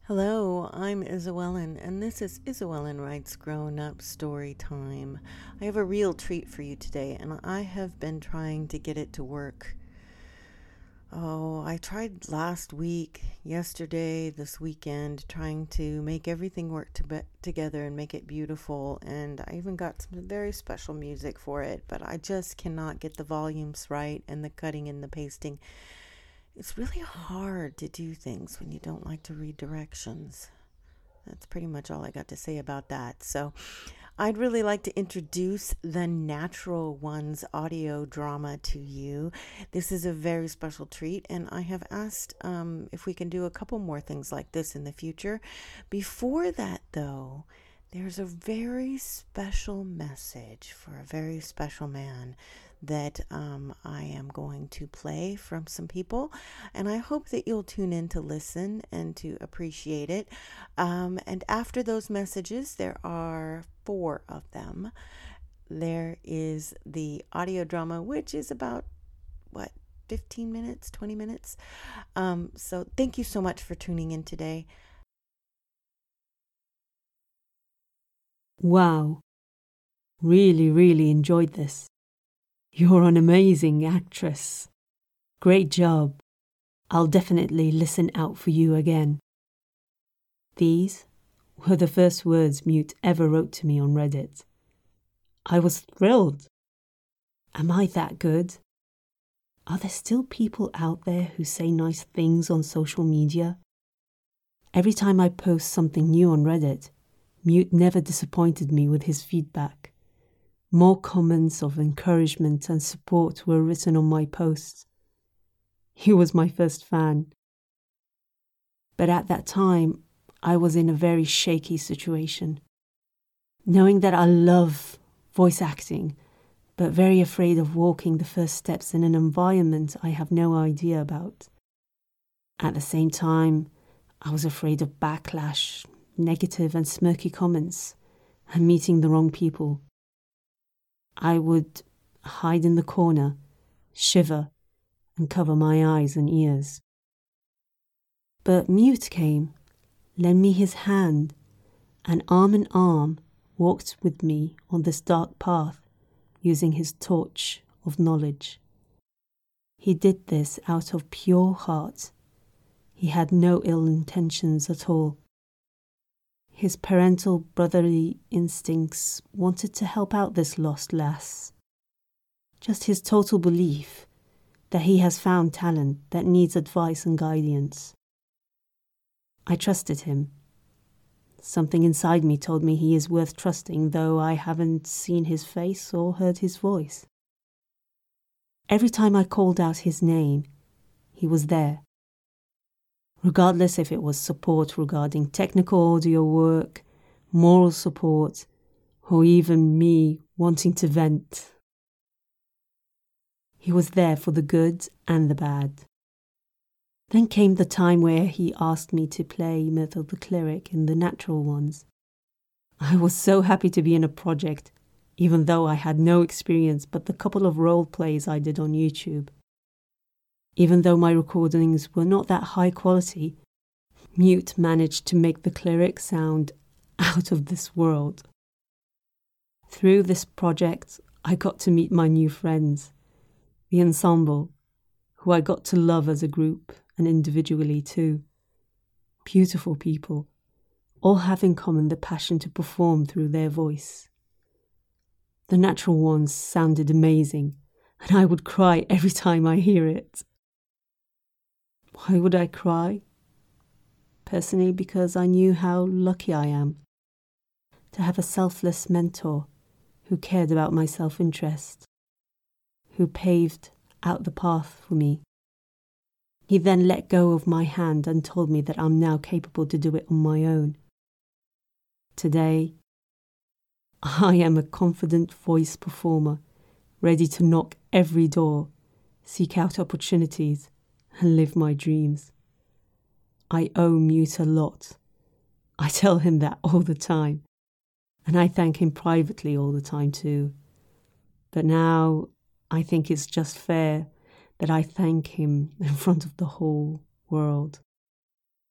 Hello, I'm Isabellen, and this is Isabellen Writes Grown Up Story Time. I have a real treat for you today, and I have been trying to get it to work. Oh, I tried last week, yesterday, this weekend, trying to make everything work together and make it beautiful, and I even got some very special music for it, but I just cannot get the volumes right and the cutting and the pasting. It's really hard to do things when you don't like to read directions. That's pretty much all I got to say about that. So, I'd really like to introduce the Natural Ones audio drama to you. This is a very special treat, and I have asked if we can do a couple more things like this in the future. Before that, though, there's a very special message for a very special man that I am going to play from some people, and I hope that you'll tune in to listen and to appreciate it. And after those messages, there are four of them. There is the audio drama, which is about what, 15 minutes, 20 minutes. So thank you so much for tuning in today. Wow. Really enjoyed this. You're an amazing actress. Great job. I'll definitely listen out for you again. These were the first words Mute ever wrote to me on Reddit. I was thrilled. Am I that good? Are there still people out there who say nice things on social media? Every time I post something new on Reddit, Mute never disappointed me with his feedback. More comments of encouragement and support were written on my posts. He was my first fan. But at that time, I was in a very shaky situation. Knowing that I love voice acting, but very afraid of walking the first steps in an environment I have no idea about. At the same time, I was afraid of backlash, negative and smirky comments, and meeting the wrong people. I would hide in the corner, shiver, and cover my eyes and ears. But Mute came, lent me his hand, and arm in arm walked with me on this dark path, using his torch of knowledge. He did this out of pure heart. He had no ill intentions at all. His parental brotherly instincts wanted to help out this lost lass. Just his total belief that he has found talent that needs advice and guidance. I trusted him. Something inside me told me he is worth trusting, though I haven't seen his face or heard his voice. Every time I called out his name, he was there. Regardless if it was support regarding technical audio work, moral support, or even me wanting to vent. He was there for the good and the bad. Then came the time where he asked me to play Myth of the Cleric in The Natural Ones. I was so happy to be in a project, even though I had no experience but the couple of role plays I did on YouTube. Even though my recordings were not that high quality, Mute managed to make the cleric sound out of this world. Through this project, I got to meet my new friends, the ensemble, who I got to love as a group and individually too. Beautiful people, all have in common the passion to perform through their voice. The Natural Ones sounded amazing, and I would cry every time I hear it. Why would I cry? Personally, because I knew how lucky I am to have a selfless mentor who cared about my self-interest, who paved out the path for me. He then let go of my hand and told me that I'm now capable to do it on my own. Today, I am a confident voice performer, ready to knock every door, seek out opportunities, and live my dreams. I owe Mute a lot. I tell him that all the time, and I thank him privately all the time too. But now I think it's just fair that I thank him in front of the whole world.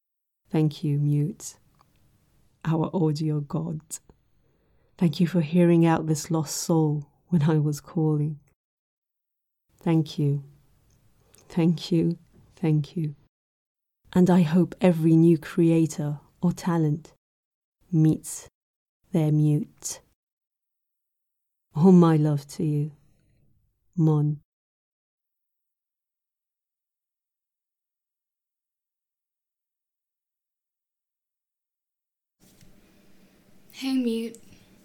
Thank you, Mute, our audio god. Thank you for hearing out this lost soul when I was calling. Thank you. Thank you. Thank you. And I hope every new creator or talent meets their Mute. All my love to you, Mon. Hey Mute,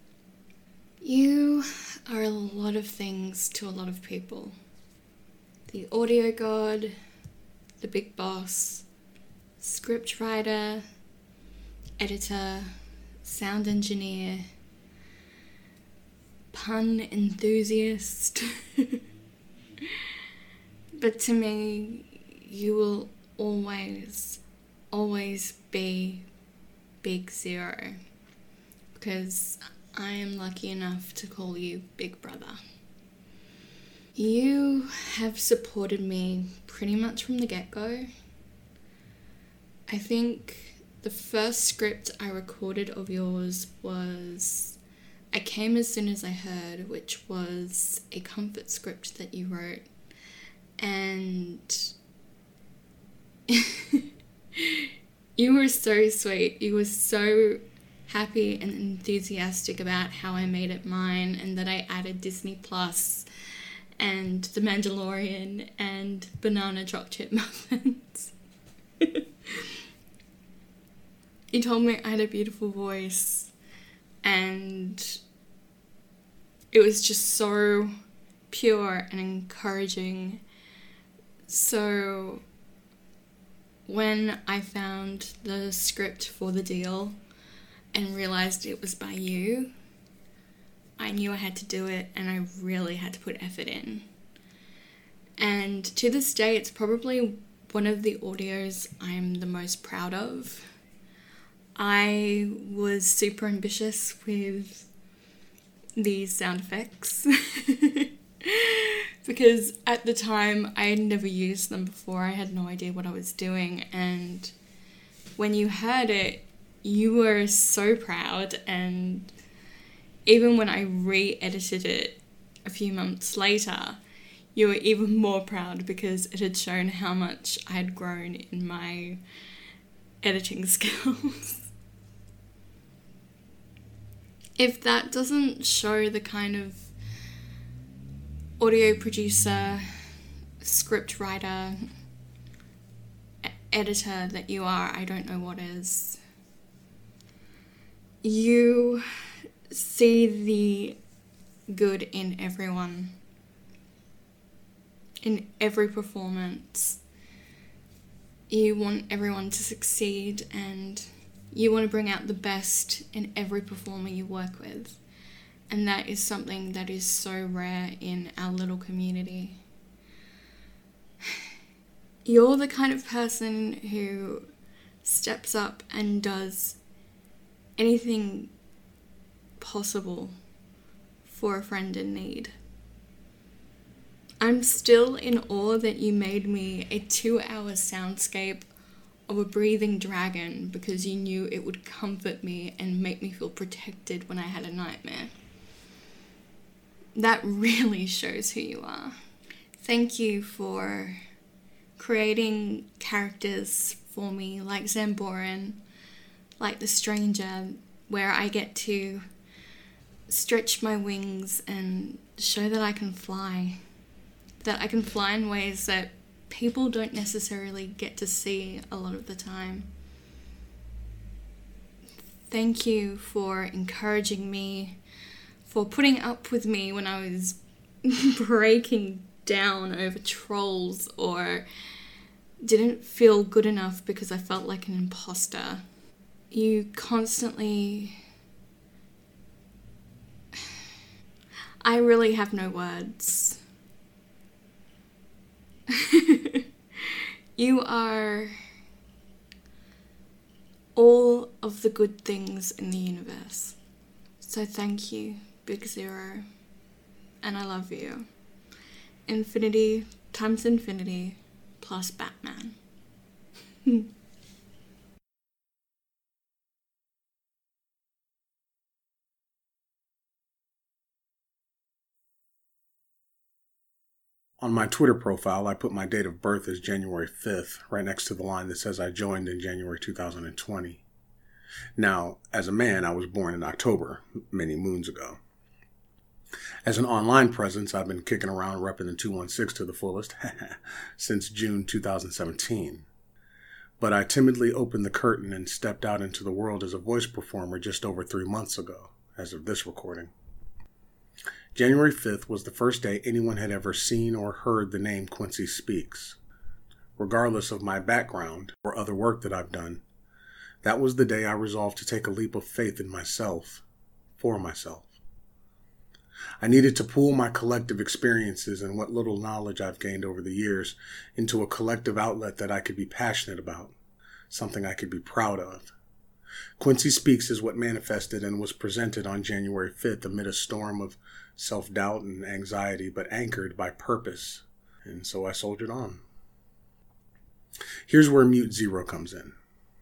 you are a lot of things to a lot of people. The audio god, the big boss, script writer, editor, sound engineer, pun enthusiast. But to me, you will always be Big Zero. Because I am lucky enough to call you Big Brother. You have supported me pretty much from the get-go. I think the first script I recorded of yours was I Came As Soon As I Heard, which was a comfort script that you wrote. And you were so sweet. You were so happy and enthusiastic about how I made it mine and that I added Disney Plus and The Mandalorian and banana chocolate chip muffins. You told me I had a beautiful voice and it was just so pure and encouraging. So when I found the script for the deal and realised it was by you, I knew I had to do it and I really had to put effort in. And to this day, it's probably one of the audios I'm the most proud of. I was super ambitious with these sound effects because at the time I had never used them before. I had no idea what I was doing, and when you heard it, you were so proud, and even when I re-edited it a few months later, you were even more proud because it had shown how much I had grown in my editing skills. If that doesn't show the kind of audio producer, script writer, editor that you are, I don't know what is. You see the good in everyone, in every performance. You want everyone to succeed and you want to bring out the best in every performer you work with. And that is something that is so rare in our little community. You're the kind of person who steps up and does anything possible for a friend in need. I'm still in awe that you made me a 2-hour soundscape of a breathing dragon because you knew it would comfort me and make me feel protected when I had a nightmare. That really shows who you are. Thank you for creating characters for me like Zamboran, like the Stranger, where I get to stretch my wings and show that I can fly. That I can fly in ways that people don't necessarily get to see a lot of the time. Thank you for encouraging me, for putting up with me when I was breaking down over trolls or didn't feel good enough because I felt like an imposter. You constantly... I really have no words. You are all of the good things in the universe. So thank you, Big Zero. And I love you. Infinity times infinity plus Batman. On my Twitter profile, I put my date of birth as January 5th, right next to the line that says I joined in January 2020. Now, as a man, I was born in October, many moons ago. As an online presence, I've been kicking around repping the 216 to the fullest since June 2017. But I timidly opened the curtain and stepped out into the world as a voice performer just over 3 months ago, as of this recording. January 5th was the first day anyone had ever seen or heard the name Quincy Speaks. Regardless of my background or other work that I've done, that was the day I resolved to take a leap of faith in myself, for myself. I needed to pool my collective experiences and what little knowledge I've gained over the years into a collective outlet that I could be passionate about, something I could be proud of. Quincy Speaks is what manifested and was presented on January 5th amid a storm of self-doubt and anxiety, but anchored by purpose. And so I soldiered on. Here's where Mute Zero comes in.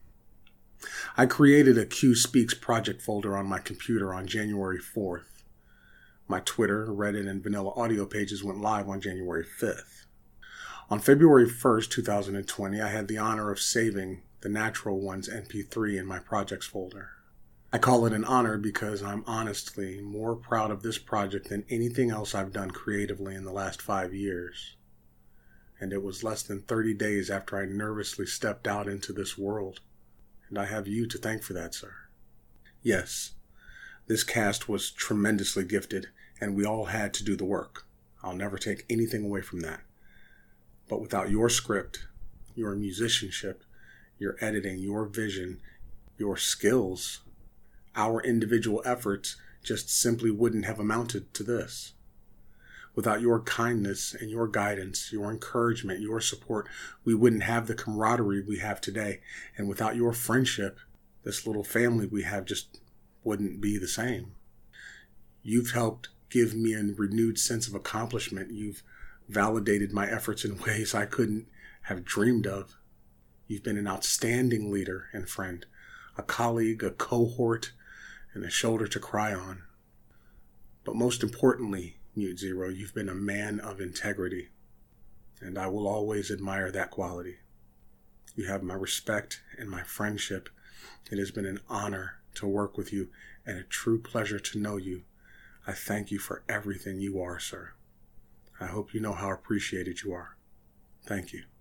I created a Q Speaks project folder on my computer on January 4th. My Twitter, Reddit, and Vanilla Audio pages went live on January 5th. On February 1st, 2020, I had the honor of saving the Natural Ones MP3 in my projects folder. I call it an honor because I'm honestly more proud of this project than anything else I've done creatively in the last 5 years. And it was less than 30 days after I nervously stepped out into this world. And I have you to thank for that, sir. Yes, this cast was tremendously gifted, and we all had to do the work. I'll never take anything away from that. But without your script, your musicianship, your editing, your vision, your skills, our individual efforts just simply wouldn't have amounted to this. Without your kindness and your guidance, your encouragement, your support, we wouldn't have the camaraderie we have today. And without your friendship, this little family we have just wouldn't be the same. You've helped give me a renewed sense of accomplishment. You've validated my efforts in ways I couldn't have dreamed of. You've been an outstanding leader and friend, a colleague, a cohort, and a shoulder to cry on. But most importantly, Mute Zero, you've been a man of integrity, and I will always admire that quality. You have my respect and my friendship. It has been an honor to work with you and a true pleasure to know you. I thank you for everything you are, sir. I hope you know how appreciated you are. Thank you.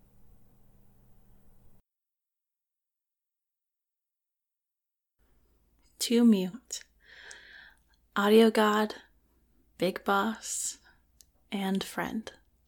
To Mute, Audio God, Big Boss, and friend.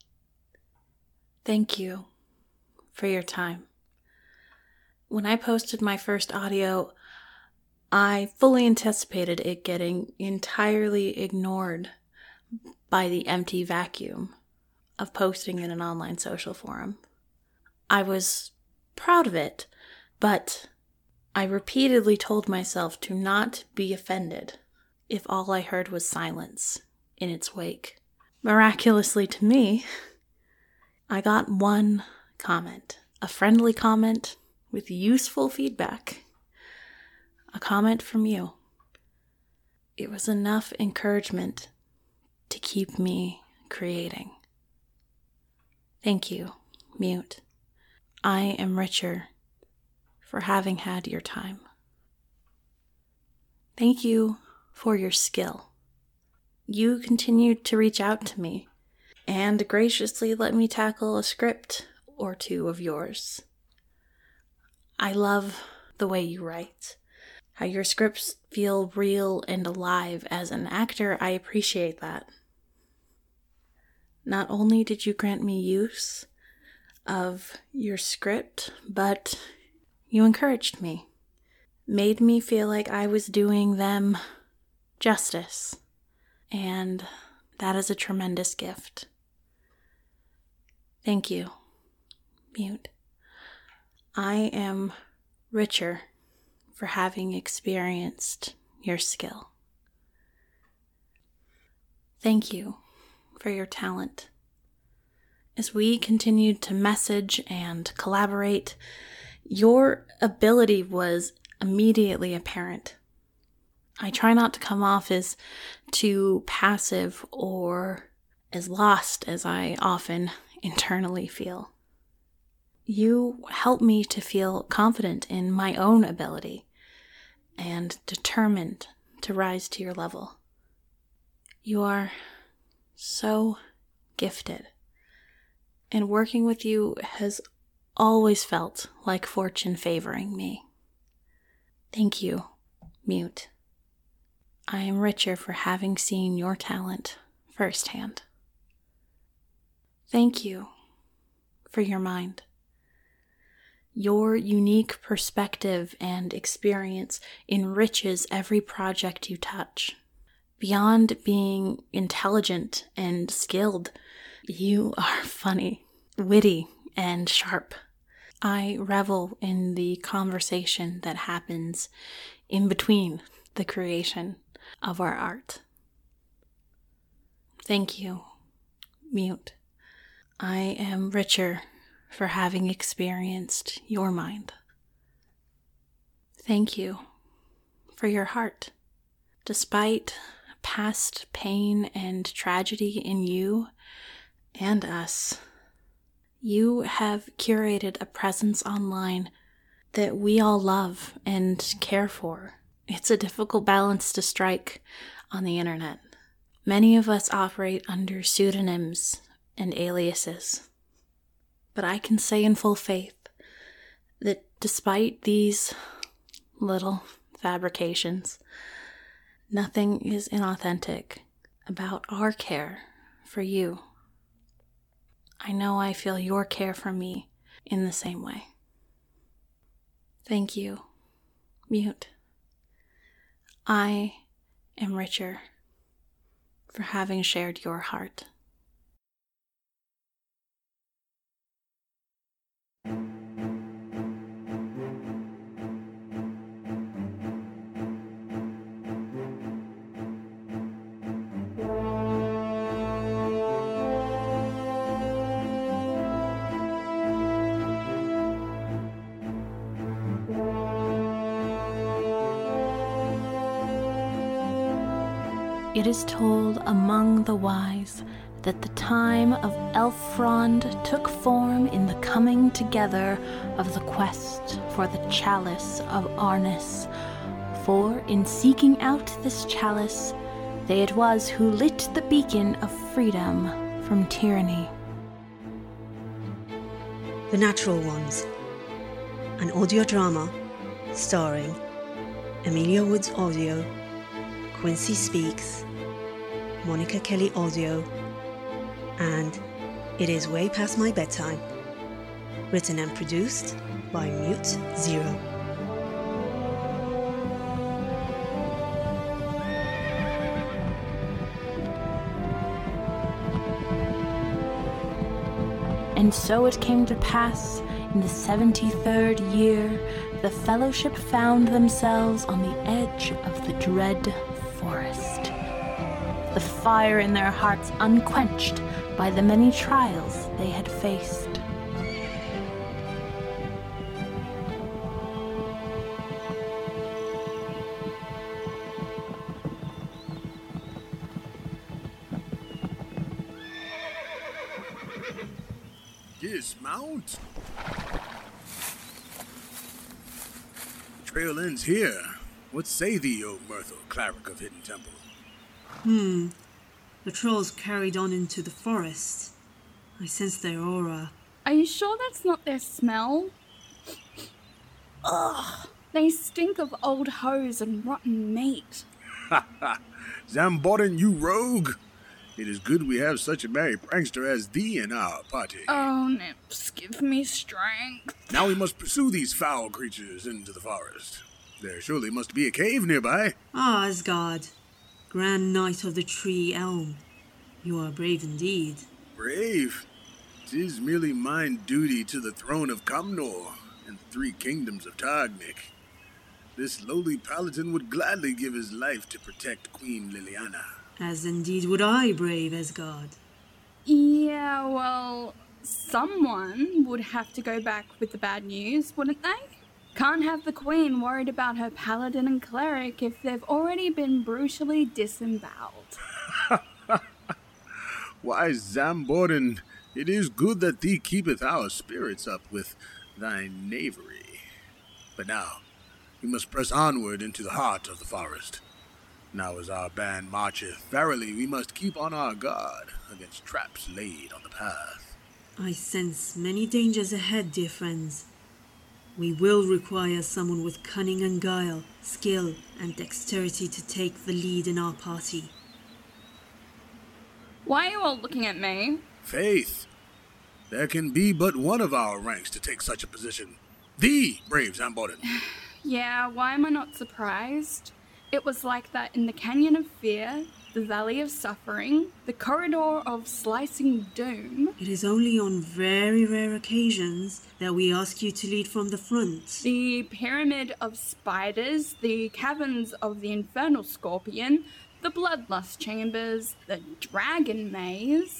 Thank you for your time. When I posted my first audio, I fully anticipated it getting entirely ignored by the empty vacuum of posting in an online social forum. I was proud of it, but I repeatedly told myself to not be offended if all I heard was silence in its wake. Miraculously to me, I got one comment, a friendly comment with useful feedback, a comment from you. It was enough encouragement to keep me creating. Thank you, Mute. I am richer for having had your time. Thank you for your skill. You continued to reach out to me and graciously let me tackle a script or two of yours. I love the way you write, how your scripts feel real and alive. As an actor, I appreciate that. Not only did you grant me use of your script, but you encouraged me, made me feel like I was doing them justice, and that is a tremendous gift. Thank you, Mute. I am richer for having experienced your skill. Thank you for your talent. As we continued to message and collaborate, your ability was immediately apparent. I try not to come off as too passive or as lost as I often internally feel. You help me to feel confident in my own ability and determined to rise to your level. You are so gifted, and working with you has always felt like fortune favoring me. Thank you, Mute. I am richer for having seen your talent firsthand. Thank you for your mind. Your unique perspective and experience enriches every project you touch. Beyond being intelligent and skilled, you are funny, witty, and sharp. I revel in the conversation that happens in between the creation of our art. Thank you, Mute. I am richer for having experienced your mind. Thank you for your heart. Despite past pain and tragedy in you and us, you have curated a presence online that we all love and care for. It's a difficult balance to strike on the internet. Many of us operate under pseudonyms and aliases. But I can say in full faith that despite these little fabrications, nothing is inauthentic about our care for you. I know I feel your care for me in the same way. Thank you, Mute. I am richer for having shared your heart. It is told among the wise that the time of Elfrond took form in the coming together of the quest for the chalice of Arnis. For in seeking out this chalice, they it was who lit the beacon of freedom from tyranny. The Natural Ones, an audio drama starring Amelia Woods Audio, Quincy Speaks, Monica Kelly Audio, and It Is Way Past My Bedtime, written and produced by Mute Zero. And so it came to pass, in the 73rd year, the Fellowship found themselves on the edge of the dread forest, the fire in their hearts unquenched by the many trials they had faced. Dismount. Trail ends here. What say thee, O Myrtle, cleric of Hidden Temple? The trolls carried on into the forest. I sense their aura. Are you sure that's not their smell? Ugh, they stink of old hose and rotten meat. Ha ha! Zambodin, you rogue! It is good we have such a merry prankster as thee in our party. Oh, Nips, give me strength. Now we must pursue these foul creatures into the forest. There surely must be a cave nearby. Ah, Asgard, Grand Knight of the Tree Elm, you are brave indeed. Brave? 'Tis merely mine duty to the throne of Comnor and the 3 kingdoms of Targnik. This lowly paladin would gladly give his life to protect Queen Liliana. As indeed would I, brave Asgard. Yeah, well, someone would have to go back with the bad news, wouldn't they? Can't have the Queen worried about her paladin and cleric if they've already been brutally disemboweled. Why, Zamborin, it is good that thee keepeth our spirits up with thy knavery. But now, we must press onward into the heart of the forest. Now as our band marcheth, verily we must keep on our guard against traps laid on the path. I sense many dangers ahead, dear friends. We will require someone with cunning and guile, skill and dexterity to take the lead in our party. Why are you all looking at me? Faith, there can be but one of our ranks to take such a position. The brave Zamborin. Yeah, why am I not surprised? It was like that in the Canyon of Fear, the Valley of Suffering, the Corridor of Slicing Doom. It is only on very rare occasions that we ask you to lead from the front. The Pyramid of Spiders, the Caverns of the Infernal Scorpion, the Bloodlust Chambers, the Dragon Maze.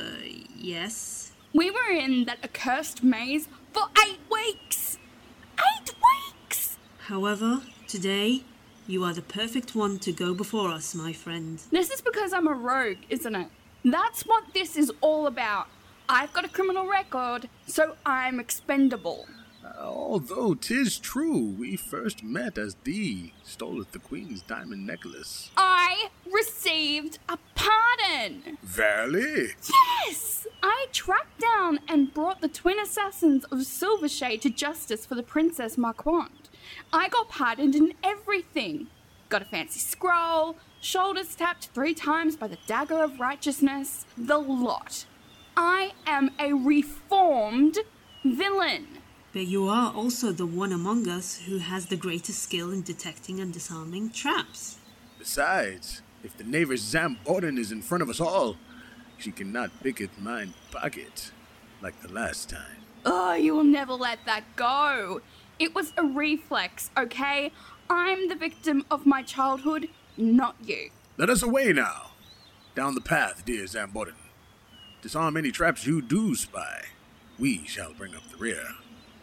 Yes. We were in that accursed maze for 8 weeks! 8 weeks! However, today, you are the perfect one to go before us, my friend. This is because I'm a rogue, isn't it? That's what this is all about. I've got a criminal record, so I'm expendable. Although 'tis true, we first met as thee stole the Queen's diamond necklace. I received a pardon! Verily? Yes! I tracked down and brought the twin assassins of Silvershade to justice for the Princess Marquand. I got pardoned in everything. Got a fancy scroll, shoulders tapped 3 times by the dagger of righteousness, the lot. I am a reformed villain. But you are also the one among us who has the greatest skill in detecting and disarming traps. Besides, if the knavish Zamborin is in front of us all, she cannot pick at mine pocket like the last time. Oh, you will never let that go. It was a reflex, okay? I'm the victim of my childhood, not you. Let us away now. Down the path, dear Zamborin. Disarm any traps you do spy. We shall bring up the rear.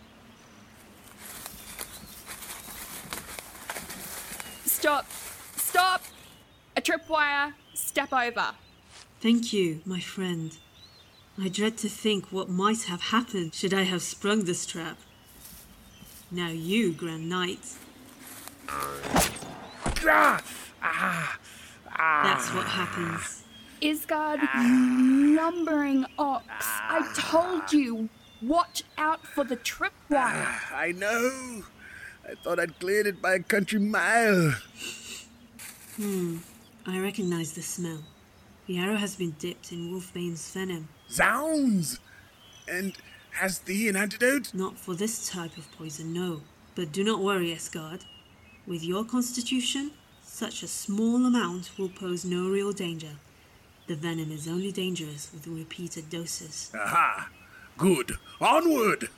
Stop! Stop! A tripwire. Step over. Thank you, my friend. I dread to think what might have happened should I have sprung this trap. Now you, Grand Knight. That's what happens. Isgard, you lumbering ox. I told you, watch out for the tripwire. I know. I thought I'd cleared it by a country mile. I recognize the smell. The arrow has been dipped in Wolfbane's venom. Zounds! And has thee an antidote? Not for this type of poison, no. But do not worry, Esgard. With your constitution, such a small amount will pose no real danger. The venom is only dangerous with repeated doses. Aha! Good. Onward!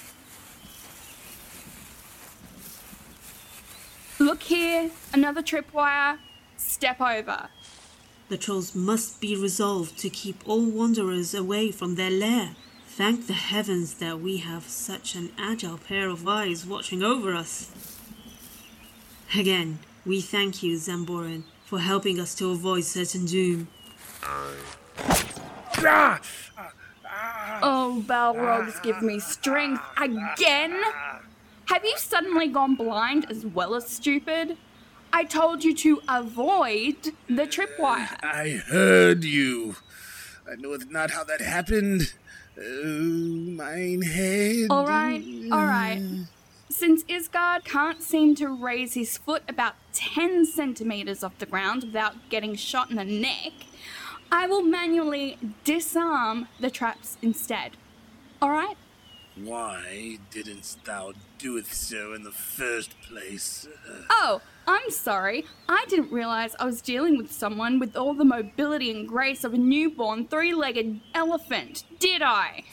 Look here, another tripwire. Step over. The trolls must be resolved to keep all wanderers away from their lair. Thank the heavens that we have such an agile pair of eyes watching over us. Again, we thank you, Zamborin, for helping us to avoid certain doom. Oh, Balrogs give me strength again? Have you suddenly gone blind as well as stupid? I told you to avoid the tripwire. I heard you. I knoweth not how that happened. Oh, mine head. All right. Since Isgard can't seem to raise his foot about 10 centimeters off the ground without getting shot in the neck, I will manually disarm the traps instead. All right? Why didn't thou do it so in the first place? Oh, I'm sorry. I didn't realize I was dealing with someone with all the mobility and grace of a newborn 3-legged elephant, did I?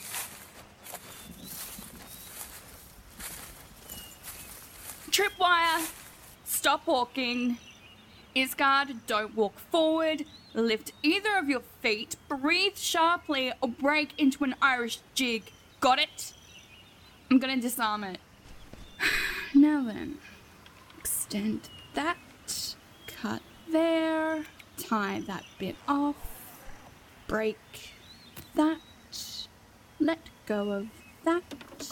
Tripwire, stop walking. Isgard, don't walk forward. Lift either of your feet, breathe sharply, or break into an Irish jig. Got it? I'm gonna disarm it. Now then, extend that, cut there, tie that bit off, break that. Let go of that.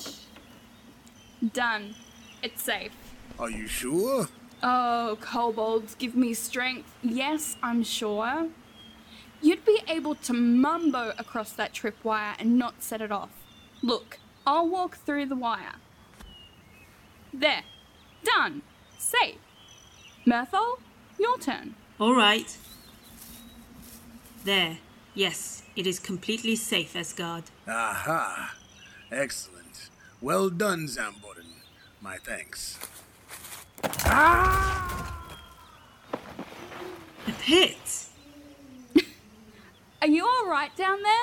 Done. It's safe. Are you sure? Oh, kobolds, give me strength. Yes, I'm sure. You'd be able to mumbo across that tripwire and not set it off. Look, I'll walk through the wire. There. Done. Safe. Myrtle, your turn. All right. There. Yes, it is completely safe, Asgard. Aha. Excellent. Well done, Zamborden. My thanks. A pit? Are you all right down there?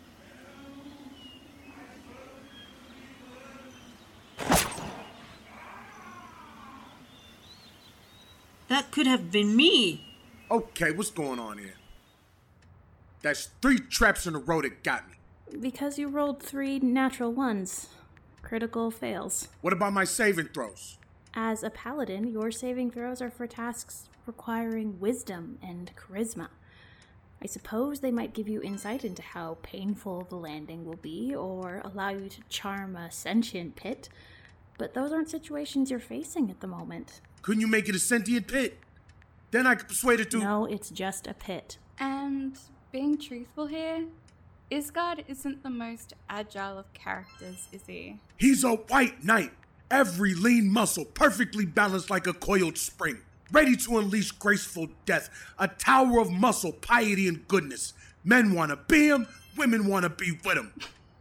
That could have been me. Okay, what's going on here? That's 3 traps in a row that got me. Because you rolled 3 natural ones. Critical fails. What about my saving throws? As a paladin, your saving throws are for tasks requiring wisdom and charisma. I suppose they might give you insight into how painful the landing will be, or allow you to charm a sentient pit, but those aren't situations you're facing at the moment. Couldn't you make it a sentient pit? Then I could persuade it to... No, it's just a pit. And being truthful here, Isgard isn't the most agile of characters, is he? He's a white knight. Every lean muscle perfectly balanced like a coiled spring. Ready to unleash graceful death. A tower of muscle, piety, and goodness. Men want to be him, women want to be with him.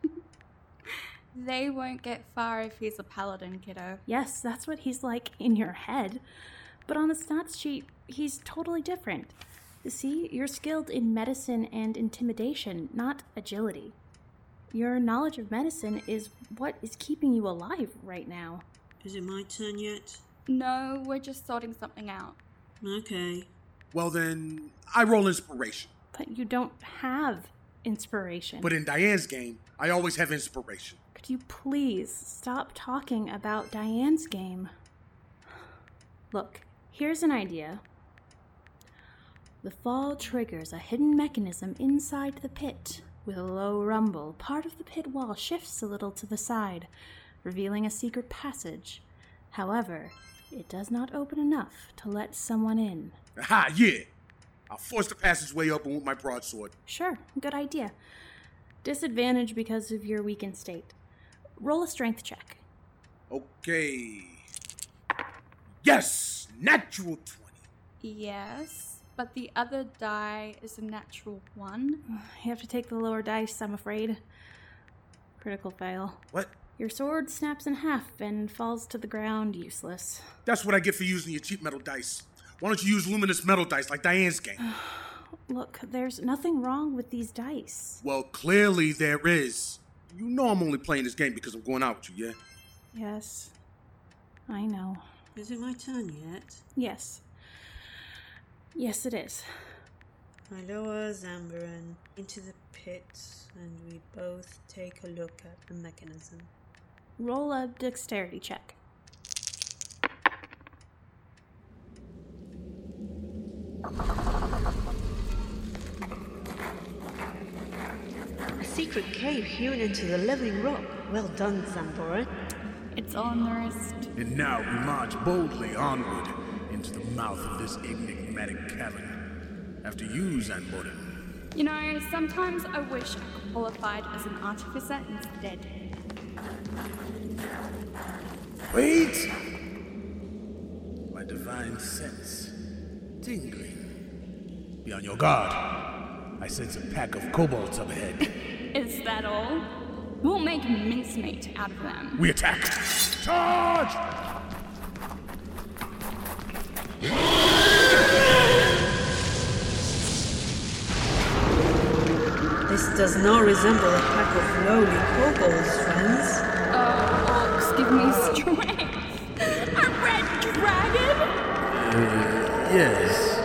They won't get far if he's a paladin, kiddo. Yes, that's what he's like in your head. But on the stats sheet, he's totally different. You see, you're skilled in medicine and intimidation, not agility. Your knowledge of medicine is what is keeping you alive right now. Is it my turn yet? No, we're just sorting something out. Okay. Well then, I roll inspiration. But you don't have inspiration. But in Diane's game, I always have inspiration. Could you please stop talking about Diane's game? Look, here's an idea. The fall triggers a hidden mechanism inside the pit. With a low rumble, part of the pit wall shifts a little to the side, revealing a secret passage. However, it does not open enough to let someone in. Aha, yeah! I'll force the passageway open with my broadsword. Sure, good idea. Disadvantage because of your weakened state. Roll a strength check. Okay. Yes! Natural 20. Yes, but the other die is a natural 1. You have to take the lower dice, I'm afraid. Critical fail. What? Your sword snaps in half and falls to the ground useless. That's what I get for using your cheap metal dice. Why don't you use luminous metal dice like Diane's game? Look, there's nothing wrong with these dice. Well, clearly there is. You know I'm only playing this game because I'm going out with you, yeah? Yes, I know. Is it my turn yet? Yes. Yes, it is. I lower Zambaren into the pit and we both take a look at the mechanism. Roll a dexterity check. A secret cave hewn into the living rock. Well done, Zambaren. It's on the wrist. And now we march boldly onward into the mouth of this enigmatic cavern. After you, Zamborden. You know, sometimes I wish I qualified as an artificer instead. Wait! My divine sense tingling. Be on your guard. I sense a pack of kobolds up ahead. Is that all? We'll make mincemeat out of them. We attack! Charge! This does not resemble a pack of lowly kobolds, friends. Orcs, give me strength. A red dragon? Yes.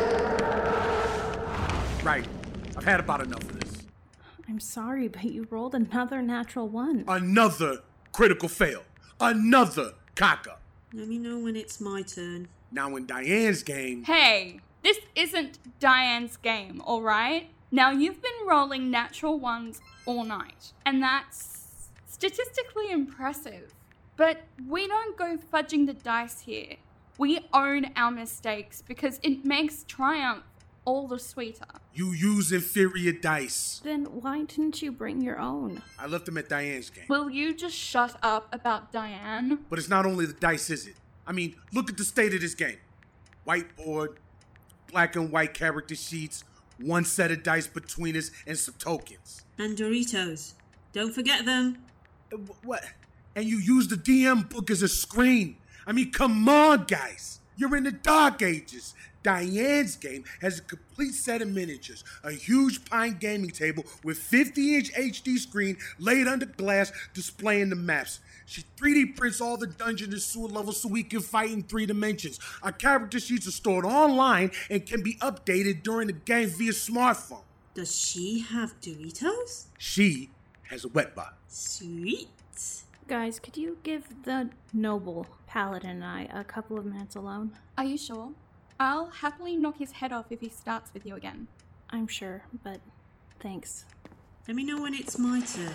Right. I've had about enough of this. I'm sorry, but you rolled another natural 1. Another critical fail. Another cock-up. Let me know when it's my turn. Now in Diane's game... Hey, this isn't Diane's game, alright? Now, you've been rolling natural ones all night, and that's statistically impressive. But we don't go fudging the dice here. We own our mistakes because it makes triumph all the sweeter. You use inferior dice. Then why didn't you bring your own? I left them at Diane's game. Will you just shut up about Diane? But it's not only the dice, is it? I mean, look at the state of this game. Whiteboard, black and white character sheets, one set of dice between us, and some tokens. And Doritos. Don't forget them. What? And you use the DM book as a screen. I mean, come on, guys. You're in the Dark Ages. Diane's game has a complete set of miniatures, a huge pine gaming table with 50-inch HD screen laid under glass displaying the maps. She 3D prints all the dungeon and sewer levels so we can fight in 3 dimensions. Our character sheets are stored online and can be updated during the game via smartphone. Does she have Doritos? She has a wet bar. Sweet. Guys, could you give the noble paladin and I a couple of minutes alone? Are you sure? I'll happily knock his head off if he starts with you again. I'm sure, but thanks. Let me know when it's my turn.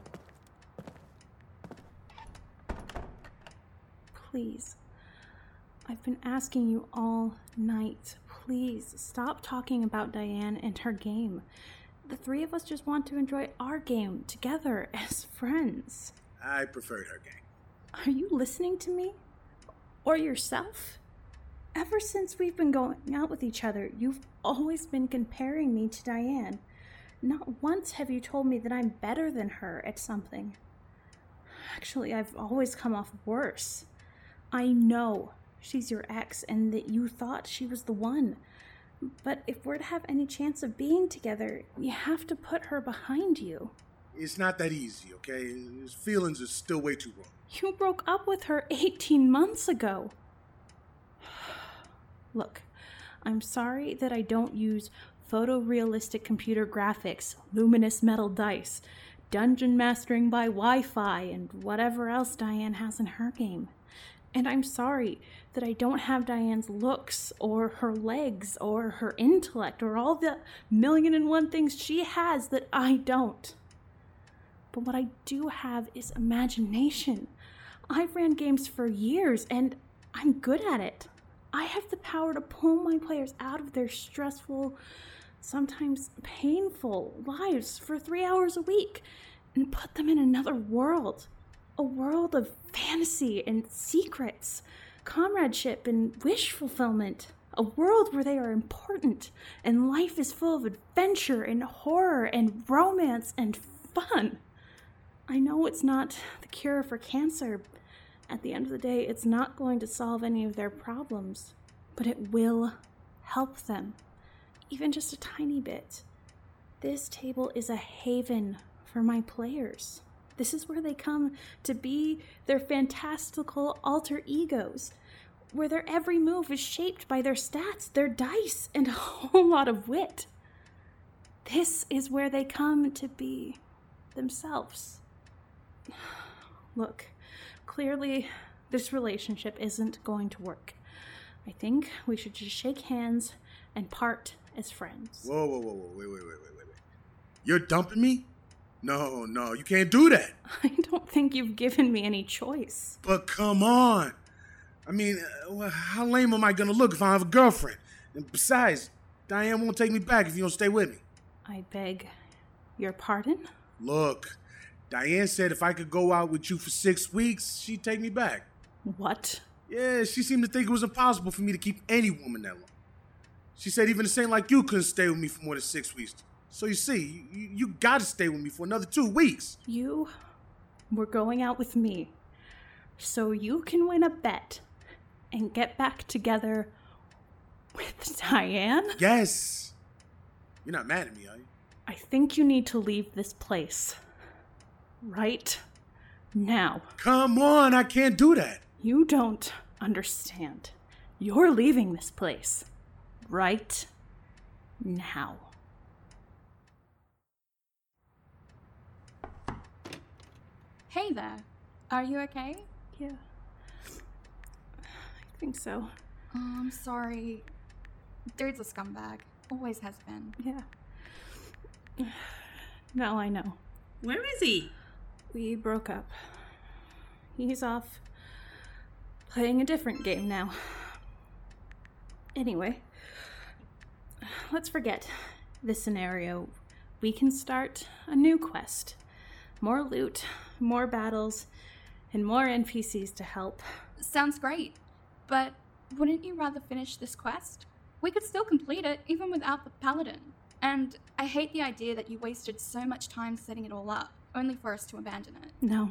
Please. I've been asking you all night. Please, stop talking about Diane and her game. The 3 of us just want to enjoy our game together as friends. I preferred her game. Are you listening to me? Or yourself? Ever since we've been going out with each other, you've always been comparing me to Diane. Not once have you told me that I'm better than her at something. Actually, I've always come off worse. I know she's your ex and that you thought she was the one. But if we're to have any chance of being together, you have to put her behind you. It's not that easy, okay? His feelings are still way too raw. You broke up with her 18 months ago. Look, I'm sorry that I don't use photorealistic computer graphics, luminous metal dice, dungeon mastering by Wi-Fi, and whatever else Diane has in her game. And I'm sorry that I don't have Diane's looks, or her legs, or her intellect, or all the 1,000,001 things she has that I don't. But what I do have is imagination. I've ran games for years, and I'm good at it. I have the power to pull my players out of their stressful, sometimes painful lives for 3 hours a week and put them in another world. A world of fantasy and secrets, comradeship and wish fulfillment. A world where they are important and life is full of adventure and horror and romance and fun. I know it's not the cure for cancer. At the end of the day, it's not going to solve any of their problems, but it will help them, even just a tiny bit. This table is a haven for my players. This is where they come to be their fantastical alter egos, where their every move is shaped by their stats, their dice, and a whole lot of wit. This is where they come to be themselves. Look, clearly this relationship isn't going to work. I think we should just shake hands and part as friends. Whoa, wait. You're dumping me? No, you can't do that. I don't think you've given me any choice. But come on. I mean, how lame am I going to look if I have a girlfriend? And besides, Diane won't take me back if you don't stay with me. I beg your pardon? Look, Diane said if I could go out with you for 6 weeks, she'd take me back. What? Yeah, she seemed to think it was impossible for me to keep any woman that long. She said even a saint like you couldn't stay with me for more than 6 weeks. So you see, you gotta stay with me for another 2 weeks. You were going out with me so you can win a bet and get back together with Diane? Yes. You're not mad at me, are you? I think you need to leave this place. Right now. Come on, I can't do that. You don't understand. You're leaving this place. Right now. Hey there. Are you okay? Yeah. I think so. Oh, I'm sorry. Dude's a scumbag. Always has been. Yeah. No, I know. Where is he? We broke up. He's off playing a different game now. Anyway, let's forget this scenario. We can start a new quest. More loot, more battles, and more NPCs to help. Sounds great, but wouldn't you rather finish this quest? We could still complete it even without the paladin. And I hate the idea that you wasted so much time setting it all up, only for us to abandon it. No.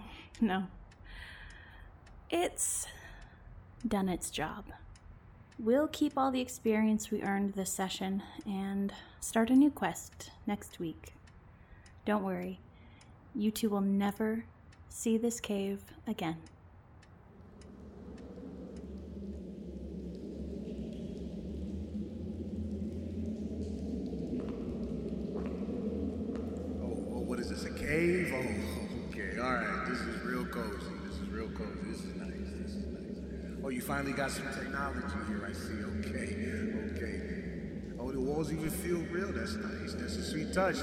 It's done its job. We'll keep all the experience we earned this session and start a new quest next week. Don't worry, you two will never see this cave again. What is this, a cave? Oh, okay, alright, this is real cozy. This is nice. Oh, you finally got some technology here, I see. Okay. Oh, the walls even feel real. That's nice. That's a sweet touch.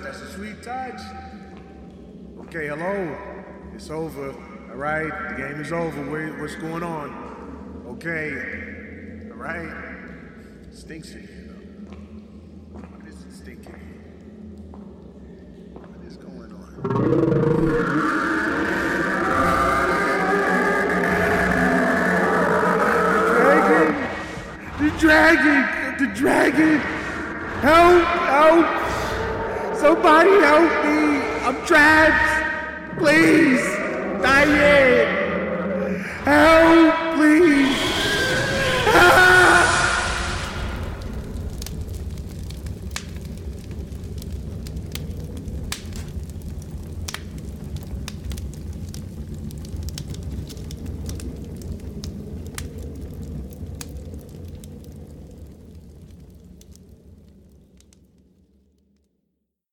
Okay, hello. It's over. All right, the game is over. What's going on? Okay. All right. It stinks in here, though. What is it stinking here? What is going on? The dragon! Help! Somebody help me! I'm trapped! Please! Diane! Help, please! Help!